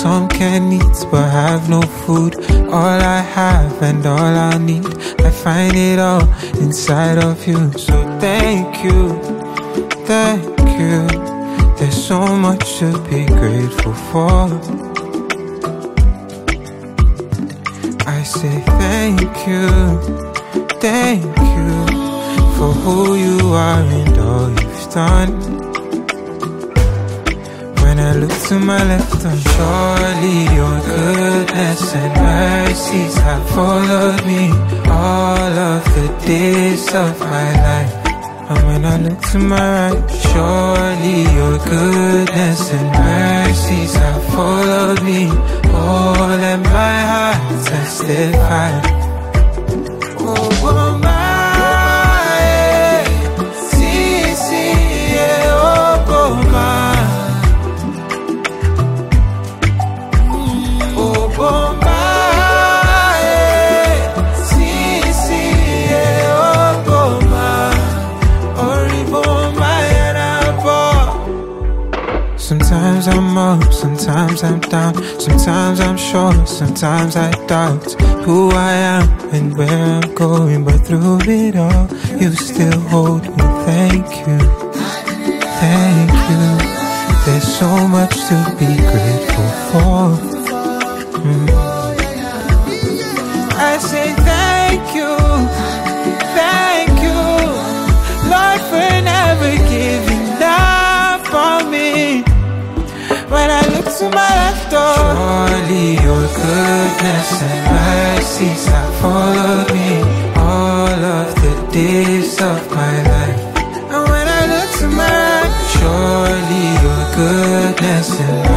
some can eat but have no food. All I have and all I need, I find it all inside of you. So thank you, thank you. There's so much to be grateful for. I say thank you for who you are and all you've done. When I look to my left, surely your goodness and mercies have followed me all of the days of my life. And when I look to my right, surely your goodness and mercies have followed me all, and my heart testifies. Oh, oh my, oh, oh my. Sometimes I'm up, sometimes I'm down, sometimes I'm sure, sometimes I doubt who I am and where I'm going. But through it all, you still hold me. Thank you, thank you. There's so much to be grateful for. I say thank you, Lord, for never giving up on me. When I look to my left, surely your goodness and mercies have followed me all of the days of my life. And when I look to my right, surely your goodness and